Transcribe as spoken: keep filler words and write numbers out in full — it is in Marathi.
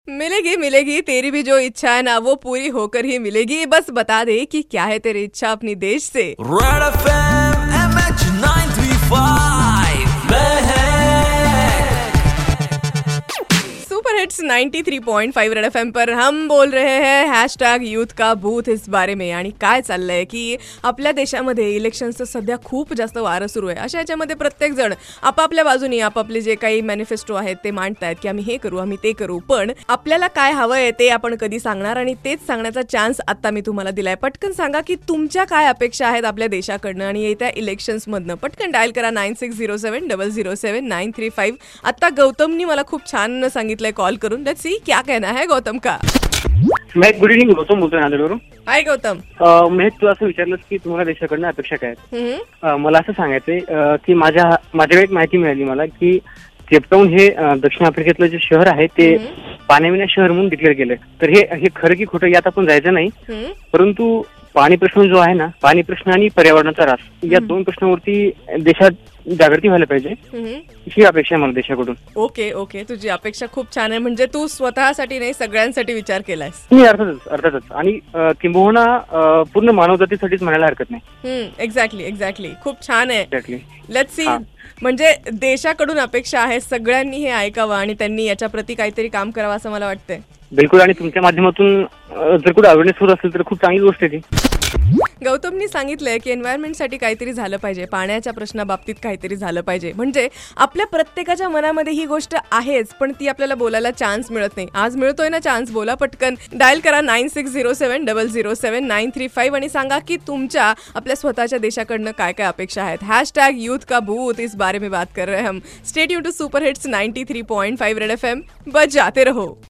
मिलेगी मिलेगी तेरी भी जो इच्छा है ना वो पूरी होकर ही मिलेगी। बस बता दे कि क्या है तेरी इच्छा अपनी देश से। Red FM MH nine three five में है super hits ninety three point five red FM पर हम बोल रहे हैं हॅशटॅग यूथ का बूथ इस बारे में। आणि काय चाललंय की आपल्या देशामध्ये इलेक्शनचं सध्या खूप जास्त वारं सुरू आहे। अशा याच्यामध्ये प्रत्येक जण आपापल्या बाजूनी आपापले जे काही मॅनिफेस्टो आहेत ते मांडतायत की आम्ही हे करू आम्ही ते करू, पण आपल्याला काय हवंय ते आपण कधी सांगणार आणि तेच सांगण्याचा चान्स आता मी तुम्हाला दिलाय। पटकन सांगा की तुमच्या काय अपेक्षा आहेत आपल्या देशाकडनं आणि येत्या इलेक्शन्स मधनं। पटकन डायल करा nine six zero seven double zero seven nine three five. आता गौतमनी मला खूप छान सांगितलंय कॉल करून। लेट्स सी क्या कहना है गौतम का। मैं गुड इव्हनिंग गौतम बोलतोय नांदेडवरून। हाय गौतम। मी तू असं विचारलंस की तुम्हाला देशाकडनं अपेक्षा काय आहेत। हम्म, अ, मला असं सांगायचंय अ, की माझ्या माझ्याकडे एक माहिती मिळाली मला की केपटाऊन हे अ, दक्षिण आफ्रिकेतलं जे शहर आहे ते पाण्याविना शहर म्हणून डिक्लेअर केलंय। तर हे हे खरं की खोटं यात आपण जायचं नाही, हम्म, परंतु पाणी प्रश्न जो आहे ना, पाणी प्रश्न आणि पर्यावरणाचा ऱ्हास या दोन प्रश्नावरती देशात जागृती व्हायला पाहिजे हम्म। ही अपेक्षा आहे मला देशाकडून। ओके ओके, तुझी अपेक्षा खूप छान आहे। म्हणजे तू स्वतःसाठी नाही सगळ्यांसाठी विचार केलायस। नाही, अर्थातच अर्थातच आणि अ, किंबहुना अ, पूर्ण मानवजातीसाठीच म्हणायला हरकत नाही। हम्म, एक्झॅक्टली एक्झॅक्टली, खूप छान आहे। एक्झॅक्टली। लेट्स सी, म्हणजे देशाकडून अपेक्षा आहे सगळ्यांनी हे ऐकावं आणि त्यांनी याच्या प्रती काहीतरी काम करावं असं मला वाटतंय। बिलकुल, आणि तुमच्या माध्यमातून अ, जर कुठे अवेअरनेस होत असेल तर खूप चांगली गोष्ट आहे ती। गौतमनी सांगितलंय की एन्व्हायरमेंटसाठी काहीतरी झालं पाहिजे, पाण्याच्या प्रश्नाबाबतीत काहीतरी झालं पाहिजे। म्हणजे आपल्या प्रत्येकाच्या मनामध्ये ही गोष्ट आहेच, पण ती आपल्याला बोलायला चान्स मिळत नाही। आज मिळतोय ना चान्स, बोला पटकन। डायल करा nine six zero seven double zero seven nine three five आणि सांगा की तुमच्या आपल्या स्वतःच्या देशाकडनं काय काय अपेक्षा आहेत। हॅशटॅग यूथ का बूथ इस बारे में बात कर रहे हैं हम। Stay tuned to super hits ninety three point five red FM, बजाते रहो।